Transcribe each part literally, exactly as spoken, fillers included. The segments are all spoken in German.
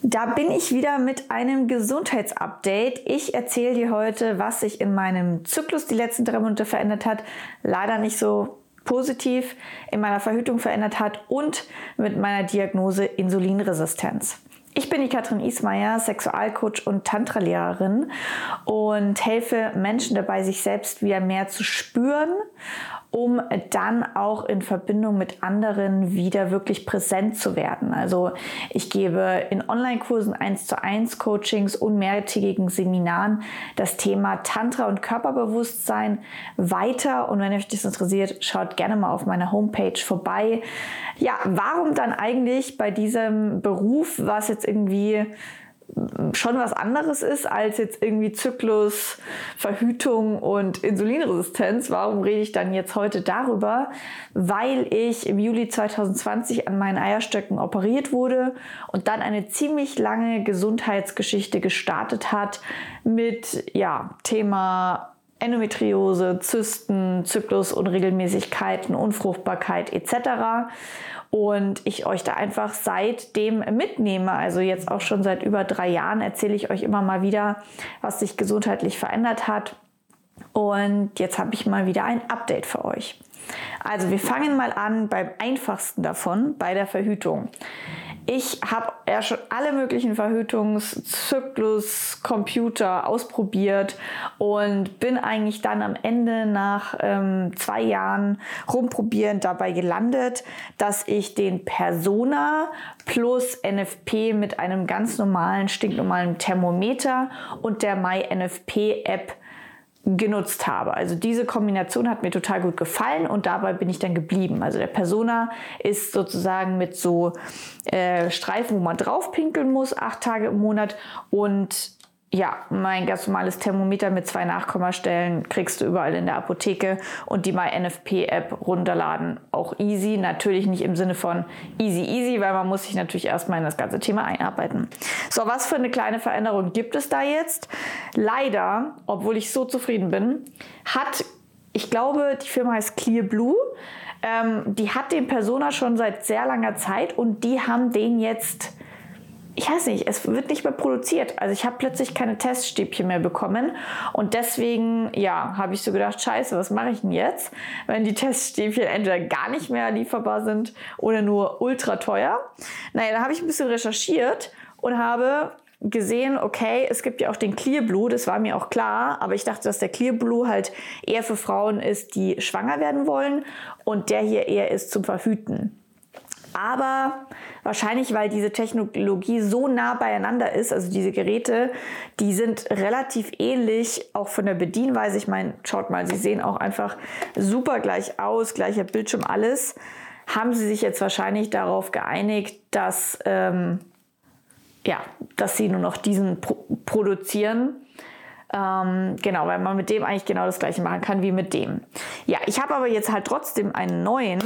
Da bin ich wieder mit einem Gesundheitsupdate. Ich erzähle dir heute, was sich in meinem Zyklus die letzten drei Monate verändert hat. Leider nicht so positiv, in meiner Verhütung verändert hat und mit meiner Diagnose Insulinresistenz. Ich bin die Katrin Ismayer, Sexualcoach und Tantra-Lehrerin und helfe Menschen dabei, sich selbst wieder mehr zu spüren, um dann auch in Verbindung mit anderen wieder wirklich präsent zu werden. Also ich gebe in Online-Kursen eins zu eins Coachings und mehrtägigen Seminaren das Thema Tantra und Körperbewusstsein weiter. Und wenn euch das interessiert, schaut gerne mal auf meiner Homepage vorbei. Ja, warum dann eigentlich bei diesem Beruf, was jetzt irgendwie schon was anderes ist als jetzt irgendwie Zyklus, Verhütung und Insulinresistenz. Warum rede ich dann jetzt heute darüber? Weil ich im Juli zwanzig zwanzig an meinen Eierstöcken operiert wurde und dann eine ziemlich lange Gesundheitsgeschichte gestartet hat mit ja, Thema Endometriose, Zysten, Zyklusunregelmäßigkeiten, Unfruchtbarkeit et cetera. Und ich euch da einfach seitdem mitnehme, also jetzt auch schon seit über drei Jahren erzähle ich euch immer mal wieder, was sich gesundheitlich verändert hat. Und jetzt habe ich mal wieder ein Update für euch. Also wir fangen mal an beim einfachsten davon, bei der Verhütung. Ich habe ja schon alle möglichen Verhütungszyklus, Computer ausprobiert und bin eigentlich dann am Ende nach ähm, zwei Jahren rumprobieren dabei gelandet, dass ich den Persona plus N F P mit einem ganz normalen, stinknormalen Thermometer und der MyNFP-App genutzt habe. Also diese Kombination hat mir total gut gefallen und dabei bin ich dann geblieben. Also der Persona ist sozusagen mit so äh, Streifen, wo man drauf pinkeln muss, acht Tage im Monat, und ja, mein ganz normales Thermometer mit zwei Nachkommastellen kriegst du überall in der Apotheke, und die MyNFP-App runterladen. Auch easy, natürlich nicht im Sinne von easy easy, weil man muss sich natürlich erstmal in das ganze Thema einarbeiten. So, was für eine kleine Veränderung gibt es da jetzt? Leider, obwohl ich so zufrieden bin, hat, ich glaube, die Firma heißt Clearblue, ähm, die hat den Persona schon seit sehr langer Zeit und die haben den jetzt, ich weiß nicht, es wird nicht mehr produziert. Also ich habe plötzlich keine Teststäbchen mehr bekommen und deswegen, ja, habe ich so gedacht, scheiße, was mache ich denn jetzt, wenn die Teststäbchen entweder gar nicht mehr lieferbar sind oder nur ultra teuer. Naja, dann habe ich ein bisschen recherchiert und habe gesehen, okay, es gibt ja auch den Clearblue, das war mir auch klar, aber ich dachte, dass der Clearblue halt eher für Frauen ist, die schwanger werden wollen, und der hier eher ist zum Verhüten. Aber wahrscheinlich, weil diese Technologie so nah beieinander ist, also diese Geräte, die sind relativ ähnlich, auch von der Bedienweise. Ich meine, schaut mal, sie sehen auch einfach super gleich aus, gleicher Bildschirm, alles. Haben sie sich jetzt wahrscheinlich darauf geeinigt, dass, ähm, ja, dass sie nur noch diesen pro- produzieren. Ähm, genau, weil man mit dem eigentlich genau das Gleiche machen kann wie mit dem. Ja, ich habe aber jetzt halt trotzdem einen neuen.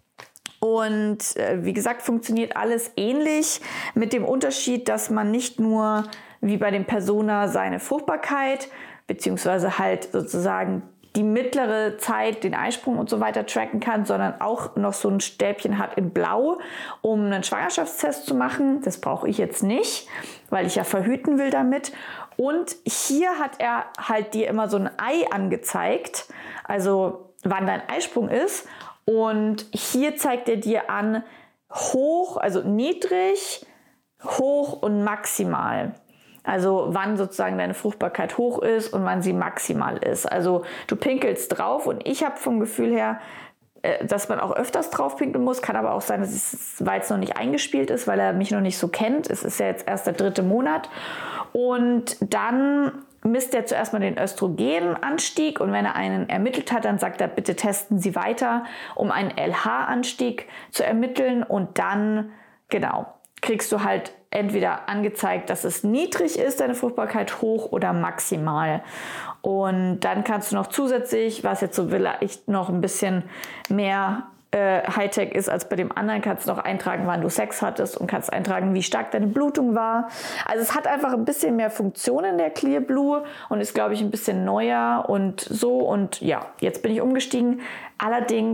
Und äh, wie gesagt, funktioniert alles ähnlich, mit dem Unterschied, dass man nicht nur wie bei dem Persona seine Fruchtbarkeit beziehungsweise halt sozusagen die mittlere Zeit, den Eisprung und so weiter tracken kann, sondern auch noch so ein Stäbchen hat in Blau, um einen Schwangerschaftstest zu machen. Das brauche ich jetzt nicht, weil ich ja verhüten will damit. Und hier hat er halt dir immer so ein Ei angezeigt, also wann dein Eisprung ist. Und hier zeigt er dir an, hoch, also niedrig, hoch und maximal. Also wann sozusagen deine Fruchtbarkeit hoch ist und wann sie maximal ist. Also du pinkelst drauf, und ich habe vom Gefühl her, dass man auch öfters drauf pinkeln muss. Kann aber auch sein, dass es, weil es noch nicht eingespielt ist, weil er mich noch nicht so kennt. Es ist ja jetzt erst der dritte Monat. Und dann misst er zuerst mal den Östrogenanstieg, und wenn er einen ermittelt hat, dann sagt er, bitte testen Sie weiter, um einen L H-Anstieg zu ermitteln, und dann, genau, kriegst du halt entweder angezeigt, dass es niedrig ist, deine Fruchtbarkeit, hoch oder maximal. Und dann kannst du noch zusätzlich, was jetzt so vielleicht noch ein bisschen mehr äh, Hightech ist als bei dem anderen, kannst du noch eintragen, wann du Sex hattest, und kannst eintragen, wie stark deine Blutung war. Also es hat einfach ein bisschen mehr Funktionen, der Clearblue, und ist, glaube ich, ein bisschen neuer und so. Und ja, jetzt bin ich umgestiegen. Allerdings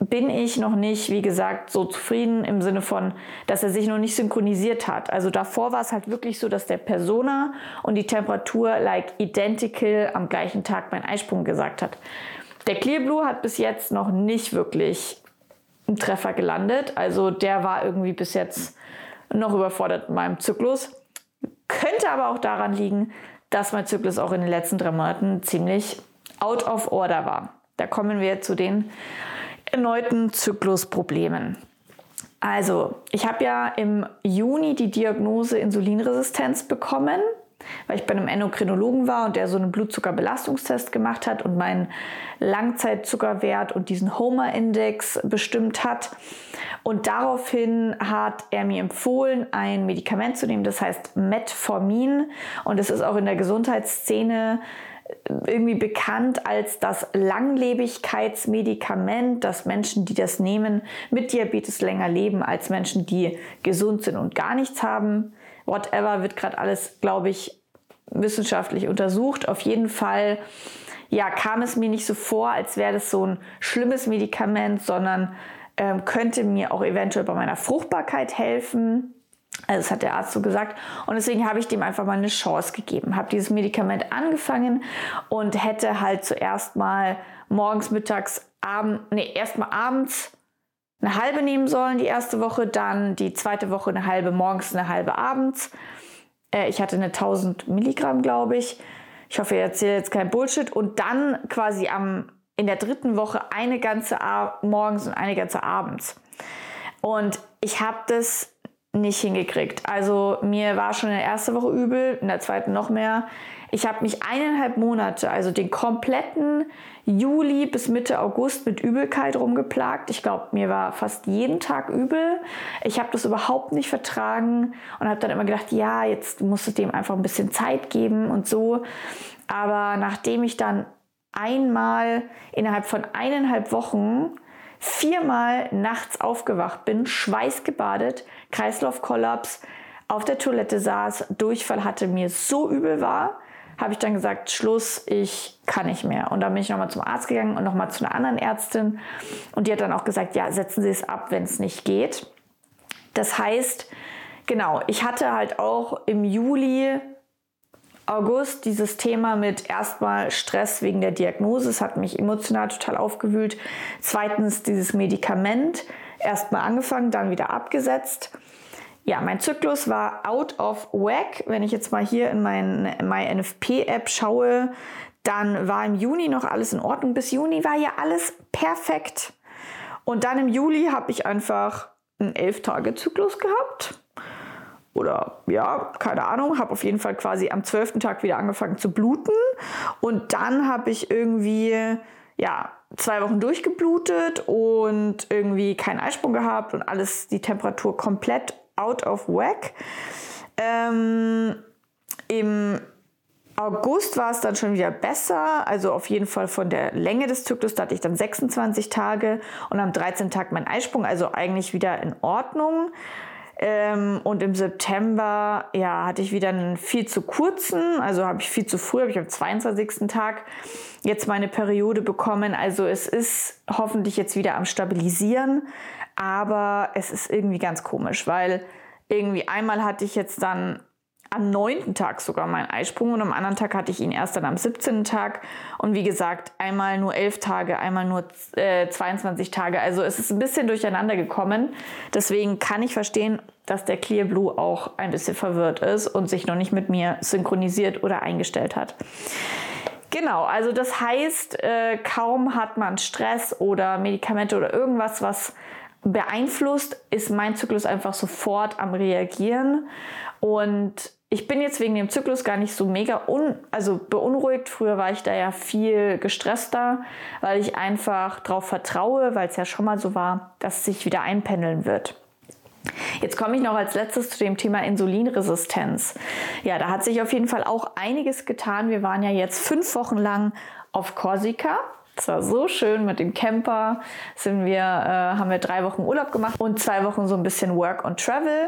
bin ich noch nicht, wie gesagt, so zufrieden im Sinne von, dass er sich noch nicht synchronisiert hat. Also davor war es halt wirklich so, dass der Persona und die Temperatur like identical am gleichen Tag mein Eisprung gesagt hat. Der Clearblue hat bis jetzt noch nicht wirklich einen Treffer gelandet. Also der war irgendwie bis jetzt noch überfordert mit meinem Zyklus. Könnte aber auch daran liegen, dass mein Zyklus auch in den letzten drei Monaten ziemlich out of order war. Da kommen wir zu den erneuten Zyklusproblemen. Also, ich habe ja im Juni die Diagnose Insulinresistenz bekommen, weil ich bei einem Endokrinologen war und der so einen Blutzuckerbelastungstest gemacht hat und meinen Langzeitzuckerwert und diesen Homer-Index bestimmt hat. Und daraufhin hat er mir empfohlen, ein Medikament zu nehmen, das heißt Metformin. Und es ist auch in der Gesundheitsszene irgendwie bekannt als das Langlebigkeitsmedikament, dass Menschen, die das nehmen, mit Diabetes länger leben als Menschen, die gesund sind und gar nichts haben. Whatever, wird gerade alles, glaube ich, wissenschaftlich untersucht. Auf jeden Fall, ja, kam es mir nicht so vor, als wäre das so ein schlimmes Medikament, sondern ähm, könnte mir auch eventuell bei meiner Fruchtbarkeit helfen. Also das hat der Arzt so gesagt. Und deswegen habe ich dem einfach mal eine Chance gegeben. Habe dieses Medikament angefangen und hätte halt zuerst mal morgens, mittags, abends, nee, erstmal abends eine halbe nehmen sollen, die erste Woche, dann die zweite Woche eine halbe morgens, eine halbe abends. Äh, ich hatte eine tausend Milligramm, glaube ich. Ich hoffe, ich erzähle jetzt kein Bullshit. Und dann quasi am, in der dritten Woche eine ganze Ab- morgens und eine ganze abends. Und ich habe das nicht hingekriegt. Also mir war schon in der ersten Woche übel, in der zweiten noch mehr. Ich habe mich eineinhalb Monate, also den kompletten Juli bis Mitte August mit Übelkeit rumgeplagt. Ich glaube, mir war fast jeden Tag übel. Ich habe das überhaupt nicht vertragen und habe dann immer gedacht, ja, jetzt musst du dem einfach ein bisschen Zeit geben und so. Aber nachdem ich dann einmal innerhalb von eineinhalb Wochen viermal nachts aufgewacht bin, schweißgebadet, Kreislaufkollaps, auf der Toilette saß, Durchfall hatte, mir so übel war, habe ich dann gesagt, Schluss, ich kann nicht mehr. Und dann bin ich nochmal zum Arzt gegangen und nochmal zu einer anderen Ärztin. Und die hat dann auch gesagt, ja, setzen Sie es ab, wenn es nicht geht. Das heißt, genau, ich hatte halt auch im Juli, August dieses Thema mit erstmal Stress wegen der Diagnose. Es hat mich emotional total aufgewühlt. Zweitens dieses Medikament. Erstmal angefangen, dann wieder abgesetzt. Ja, mein Zyklus war out of whack. Wenn ich jetzt mal hier in meine MyNFP-App schaue, dann war im Juni noch alles in Ordnung. Bis Juni war ja alles perfekt. Und dann im Juli habe ich einfach einen elf-Tage-Zyklus gehabt. Oder ja, keine Ahnung, habe auf jeden Fall quasi am zwölften Tag wieder angefangen zu bluten. Und dann habe ich irgendwie, ja, zwei Wochen durchgeblutet und irgendwie keinen Eisprung gehabt und alles, die Temperatur komplett out of whack. Ähm, im August war es dann schon wieder besser, also auf jeden Fall von der Länge des Zyklus, da hatte ich dann sechsundzwanzig Tage und am dreizehnten Tag mein Eisprung, also eigentlich wieder in Ordnung. Ähm, und im September, ja, hatte ich wieder einen viel zu kurzen, also habe ich viel zu früh, habe ich am zweiundzwanzigsten Tag jetzt meine Periode bekommen. Also es ist hoffentlich jetzt wieder am Stabilisieren, aber es ist irgendwie ganz komisch, weil irgendwie einmal hatte ich jetzt dann am neunten Tag sogar meinen Eisprung und am anderen Tag hatte ich ihn erst dann am siebzehnten Tag und wie gesagt, einmal nur elf Tage, einmal nur äh, zweiundzwanzig Tage. Also es ist ein bisschen durcheinander gekommen. Deswegen kann ich verstehen, dass der Clearblue auch ein bisschen verwirrt ist und sich noch nicht mit mir synchronisiert oder eingestellt hat. Genau, also das heißt, äh, kaum hat man Stress oder Medikamente oder irgendwas, was beeinflusst, ist mein Zyklus einfach sofort am Reagieren. Und ich bin jetzt wegen dem Zyklus gar nicht so mega un, also beunruhigt. Früher war ich da ja viel gestresster, weil ich einfach darauf vertraue, weil es ja schon mal so war, dass es sich wieder einpendeln wird. Jetzt komme ich noch als letztes zu dem Thema Insulinresistenz. Ja, da hat sich auf jeden Fall auch einiges getan. Wir waren ja jetzt fünf Wochen lang auf Korsika. Das war so schön mit dem Camper. Sind wir, äh, haben wir drei Wochen Urlaub gemacht und zwei Wochen so ein bisschen Work and Travel.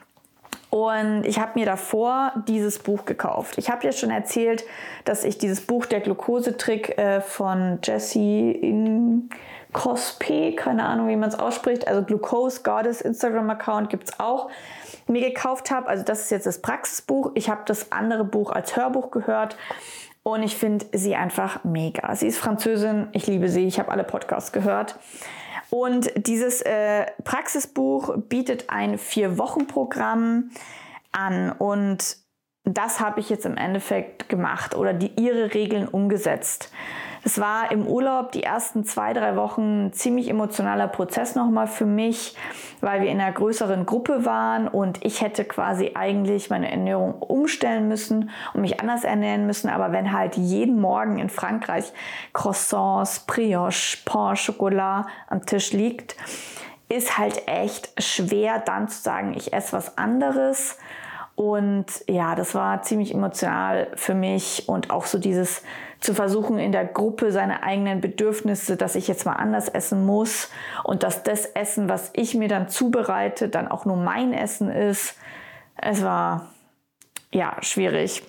Und ich habe mir davor dieses Buch gekauft. Ich habe ja schon erzählt, dass ich dieses Buch, der Glukosetrick äh, von Jessie Cospe, keine Ahnung, wie man es ausspricht, also Glucose Goddess Instagram-Account gibt es auch, mir gekauft habe. Also das ist jetzt das Praxisbuch. Ich habe das andere Buch als Hörbuch gehört und ich finde sie einfach mega. Sie ist Französin, ich liebe sie, ich habe alle Podcasts gehört. Und dieses äh, Praxisbuch bietet ein Vier-Wochen-Programm an und das habe ich jetzt im Endeffekt gemacht oder die, ihre Regeln umgesetzt. Es war im Urlaub die ersten zwei, drei Wochen ein ziemlich emotionaler Prozess nochmal für mich, weil wir in einer größeren Gruppe waren und ich hätte quasi eigentlich meine Ernährung umstellen müssen und mich anders ernähren müssen. Aber wenn halt jeden Morgen in Frankreich Croissants, Brioche, Pain au Chocolat am Tisch liegt, ist halt echt schwer dann zu sagen, ich esse was anderes. Und ja, das war ziemlich emotional für mich und auch so dieses zu versuchen in der Gruppe seine eigenen Bedürfnisse, dass ich jetzt mal anders essen muss und dass das Essen, was ich mir dann zubereite, dann auch nur mein Essen ist. Es war ja schwierig,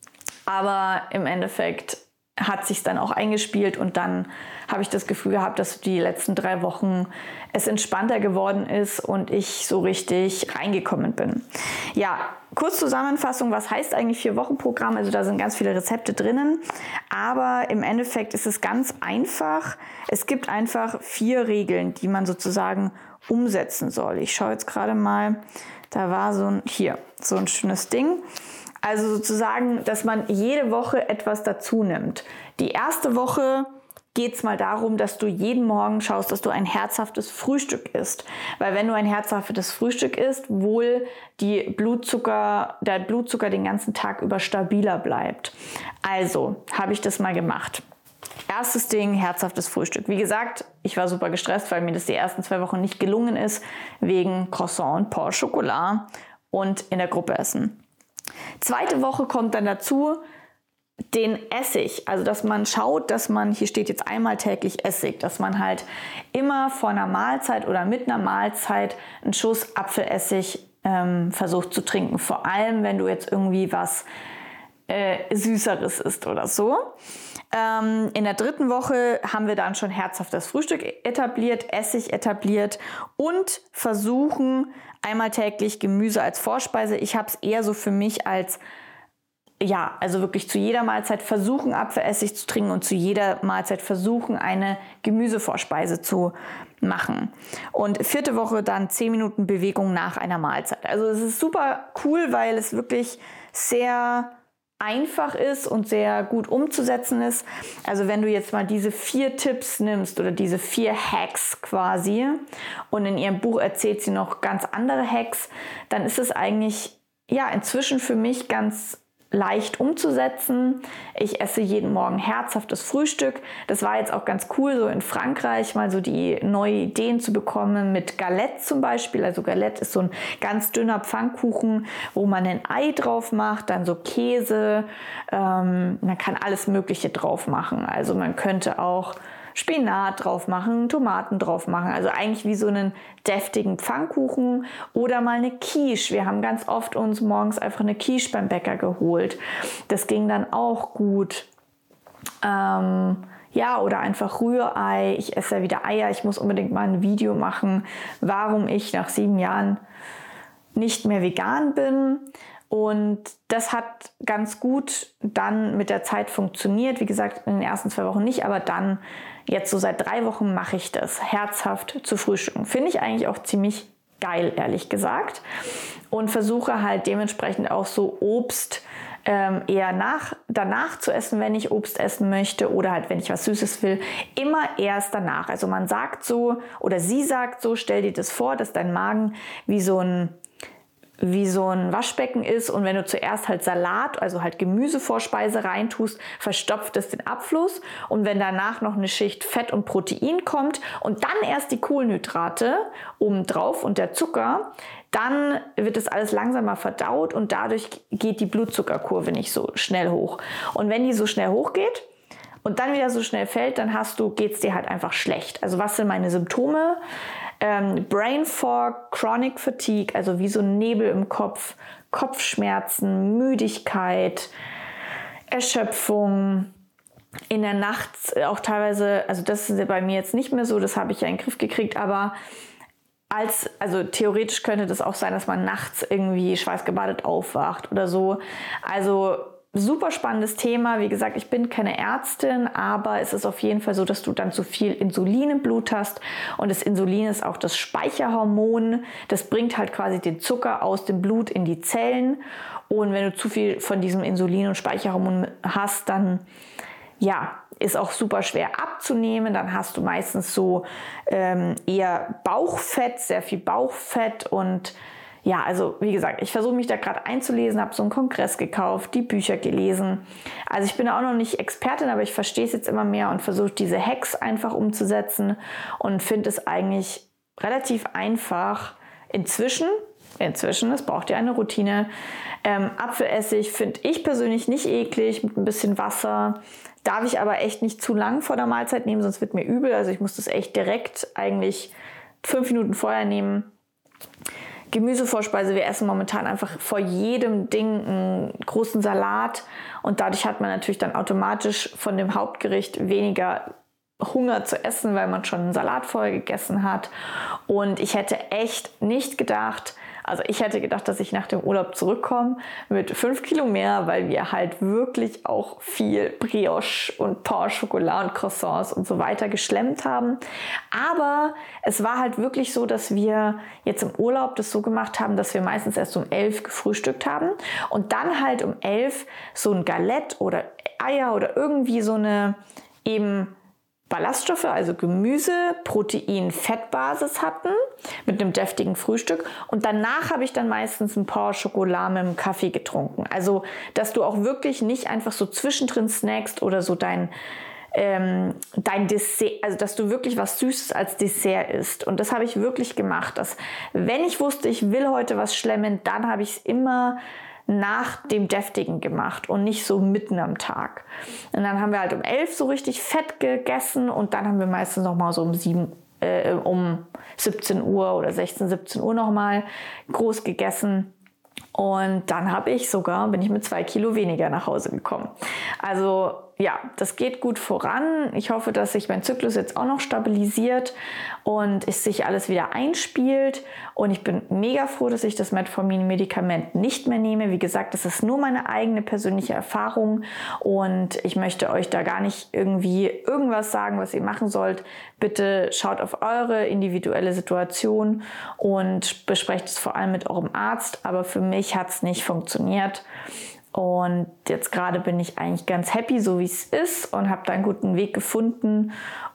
aber im Endeffekt hat sich dann auch eingespielt und dann habe ich das Gefühl gehabt, dass die letzten drei Wochen es entspannter geworden ist und ich so richtig reingekommen bin. Ja, kurz Zusammenfassung, was heißt eigentlich Vier-Wochen-Programm? Also da sind ganz viele Rezepte drinnen, aber im Endeffekt ist es ganz einfach. Es gibt einfach vier Regeln, die man sozusagen umsetzen soll. Ich schaue jetzt gerade mal, da war so ein, hier, so ein schönes Ding. Also sozusagen, dass man jede Woche etwas dazu nimmt. Die erste Woche geht es mal darum, dass du jeden Morgen schaust, dass du ein herzhaftes Frühstück isst. Weil wenn du ein herzhaftes Frühstück isst, wohl die Blutzucker, der Blutzucker den ganzen Tag über stabiler bleibt. Also habe ich das mal gemacht. Erstes Ding, herzhaftes Frühstück. Wie gesagt, ich war super gestresst, weil mir das die ersten zwei Wochen nicht gelungen ist, wegen Croissant und Pain au Chocolat und in der Gruppe essen. Zweite Woche kommt dann dazu den Essig, also dass man schaut, dass man, hier steht jetzt einmal täglich Essig, dass man halt immer vor einer Mahlzeit oder mit einer Mahlzeit einen Schuss Apfelessig ähm, versucht zu trinken. Vor allem, wenn du jetzt irgendwie was äh, Süßeres isst oder so. Ähm, in der dritten Woche haben wir dann schon herzhaftes Frühstück etabliert, Essig etabliert und versuchen einmal täglich Gemüse als Vorspeise. Ich habe es eher so für mich als, ja, also wirklich zu jeder Mahlzeit versuchen, Apfelessig zu trinken und zu jeder Mahlzeit versuchen, eine Gemüsevorspeise zu machen. Und vierte Woche dann zehn Minuten Bewegung nach einer Mahlzeit. Also es ist super cool, weil es wirklich sehr einfach ist und sehr gut umzusetzen ist. Also wenn du jetzt mal diese vier Tipps nimmst oder diese vier Hacks quasi und in ihrem Buch erzählt sie noch ganz andere Hacks, dann ist es eigentlich ja inzwischen für mich ganz leicht umzusetzen. Ich esse jeden Morgen herzhaftes Frühstück. Das war jetzt auch ganz cool, so in Frankreich mal so die neue Ideen zu bekommen mit Galette zum Beispiel. Also Galette ist so ein ganz dünner Pfannkuchen, wo man ein Ei drauf macht, dann so Käse. Ähm, man kann alles Mögliche drauf machen. Also man könnte auch Spinat drauf machen, Tomaten drauf machen. Also eigentlich wie so einen deftigen Pfannkuchen oder mal eine Quiche. Wir haben ganz oft uns morgens einfach eine Quiche beim Bäcker geholt. Das ging dann auch gut. Ähm, ja, oder einfach Rührei. Ich esse ja wieder Eier. Ich muss unbedingt mal ein Video machen, warum ich nach sieben Jahren nicht mehr vegan bin. Und das hat ganz gut dann mit der Zeit funktioniert. Wie gesagt, in den ersten zwei Wochen nicht, aber dann jetzt so seit drei Wochen mache ich das, herzhaft zu frühstücken. Finde ich eigentlich auch ziemlich geil, ehrlich gesagt. Und versuche halt dementsprechend auch so Obst ähm, eher nach, danach zu essen, wenn ich Obst essen möchte oder halt, wenn ich was Süßes will, immer erst danach. Also man sagt so oder sie sagt so, stell dir das vor, dass dein Magen wie so ein wie so ein Waschbecken ist und wenn du zuerst halt Salat, also halt Gemüsevorspeise reintust, verstopft es den Abfluss und wenn danach noch eine Schicht Fett und Protein kommt und dann erst die Kohlenhydrate obendrauf und der Zucker, dann wird das alles langsamer verdaut und dadurch geht die Blutzuckerkurve nicht so schnell hoch. Und wenn die so schnell hochgeht und dann wieder so schnell fällt, dann hast du, geht's dir halt einfach schlecht. Also was sind meine Symptome? Ähm, Brain Fog, Chronic Fatigue, also wie so ein Nebel im Kopf, Kopfschmerzen, Müdigkeit, Erschöpfung, in der Nacht auch teilweise, also das ist bei mir jetzt nicht mehr so, das habe ich ja in den Griff gekriegt, aber als, also theoretisch könnte das auch sein, dass man nachts irgendwie schweißgebadet aufwacht oder so. Also super spannendes Thema. Wie gesagt, ich bin keine Ärztin, aber es ist auf jeden Fall so, dass du dann zu viel Insulin im Blut hast. Und das Insulin ist auch das Speicherhormon. Das bringt halt quasi den Zucker aus dem Blut in die Zellen. Und wenn du zu viel von diesem Insulin und Speicherhormon hast, dann ja, ist auch super schwer abzunehmen. Dann hast du meistens so ähm, eher Bauchfett, sehr viel Bauchfett. Und ja, also wie gesagt, ich versuche mich da gerade einzulesen, habe so einen Kongress gekauft, die Bücher gelesen. Also ich bin auch noch nicht Expertin, aber ich verstehe es jetzt immer mehr und versuche diese Hacks einfach umzusetzen und finde es eigentlich relativ einfach inzwischen. Inzwischen, es braucht ja eine Routine. Ähm, Apfelessig finde ich persönlich nicht eklig, mit ein bisschen Wasser. Darf ich aber echt nicht zu lang vor der Mahlzeit nehmen, sonst wird mir übel. Also ich muss das echt direkt eigentlich fünf Minuten vorher nehmen. Gemüsevorspeise, wir essen momentan einfach vor jedem Ding einen großen Salat. Und dadurch hat man natürlich dann automatisch von dem Hauptgericht weniger Hunger zu essen, weil man schon einen Salat vorher gegessen hat. Und ich hätte echt nicht gedacht, also ich hätte gedacht, dass ich nach dem Urlaub zurückkomme mit fünf Kilo mehr, weil wir halt wirklich auch viel Brioche und Pain Chocolat und Croissants und so weiter geschlemmt haben. Aber es war halt wirklich so, dass wir jetzt im Urlaub das so gemacht haben, dass wir meistens erst um elf gefrühstückt haben und dann halt um elf so ein Galette oder Eier oder irgendwie so eine eben Ballaststoffe, also Gemüse, Protein, Fettbasis hatten mit einem deftigen Frühstück und danach habe ich dann meistens ein paar Schokolade mit dem Kaffee getrunken. Also, dass du auch wirklich nicht einfach so zwischendrin snackst oder so dein, ähm, dein Dessert, also dass du wirklich was Süßes als Dessert isst. Und das habe ich wirklich gemacht, dass wenn ich wusste, ich will heute was schlemmen, dann habe ich es immer nach dem Deftigen gemacht und nicht so mitten am Tag. Und dann haben wir halt um elf so richtig fett gegessen und dann haben wir meistens noch mal so um sieben, äh, um siebzehn Uhr oder sechzehn, siebzehn Uhr noch mal groß gegessen. Und dann habe ich sogar, bin ich mit zwei Kilo weniger nach Hause gekommen. Also ja, das geht gut voran. Ich hoffe, dass sich mein Zyklus jetzt auch noch stabilisiert und es sich alles wieder einspielt. Und ich bin mega froh, dass ich das Metformin-Medikament nicht mehr nehme. Wie gesagt, das ist nur meine eigene persönliche Erfahrung und ich möchte euch da gar nicht irgendwie irgendwas sagen, was ihr machen sollt. Bitte schaut auf eure individuelle Situation und besprecht es vor allem mit eurem Arzt. Aber für mich hat es nicht funktioniert. Und jetzt gerade bin ich eigentlich ganz happy, so wie es ist und habe da einen guten Weg gefunden.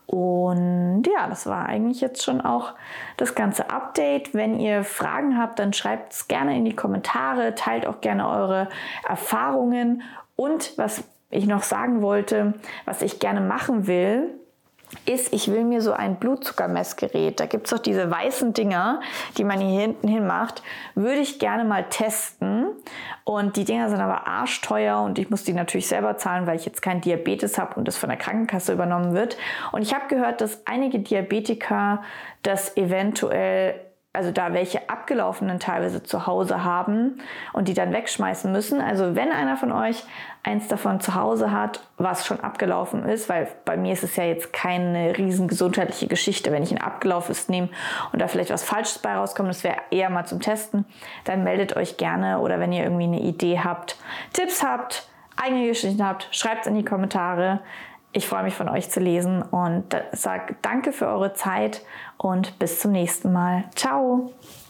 Und ja, das war eigentlich jetzt schon auch das ganze Update. Wenn ihr Fragen habt, dann schreibt es gerne in die Kommentare, teilt auch gerne eure Erfahrungen. Und was ich noch sagen wollte, was ich gerne machen will, ist, ich will mir so ein Blutzuckermessgerät, da gibt es doch diese weißen Dinger, die man hier hinten hin macht, würde ich gerne mal testen. Und die Dinger sind aber arschteuer und ich muss die natürlich selber zahlen, weil ich jetzt keinen Diabetes habe und das von der Krankenkasse übernommen wird. Und ich habe gehört, dass einige Diabetiker das eventuell, also da welche abgelaufenen teilweise zu Hause haben und die dann wegschmeißen müssen. Also wenn einer von euch eins davon zu Hause hat, was schon abgelaufen ist, weil bei mir ist es ja jetzt keine riesen gesundheitliche Geschichte, wenn ich ein abgelaufenes nehme und da vielleicht was Falsches bei rauskommt, das wäre eher mal zum Testen, dann meldet euch gerne oder wenn ihr irgendwie eine Idee habt, Tipps habt, eigene Geschichten habt, schreibt es in die Kommentare. Ich freue mich von euch zu lesen und sage danke für eure Zeit und bis zum nächsten Mal. Ciao!